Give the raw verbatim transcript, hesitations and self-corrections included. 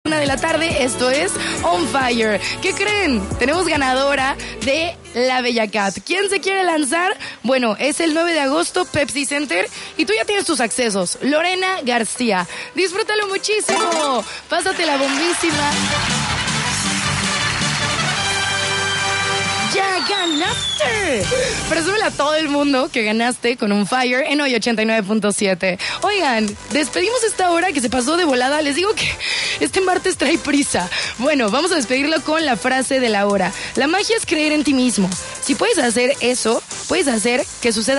de la tarde, esto es On Fire. ¿Qué creen? Tenemos ganadora de la Bella Cat. ¿Quién se quiere lanzar? Bueno, es el nueve de agosto, Pepsi Center, y tú ya tienes tus accesos. Lorena García. Disfrútalo muchísimo. Pásate la bombísima. ¡Ya ganaste! Presúmele a todo el mundo que ganaste con un Fire en hoy ochenta y nueve punto siete. Oigan, despedimos esta hora que se pasó de volada. Les digo que este martes trae prisa. Bueno, vamos a despedirlo con la frase de la hora. La magia es creer en ti mismo. Si puedes hacer eso, puedes hacer que suceda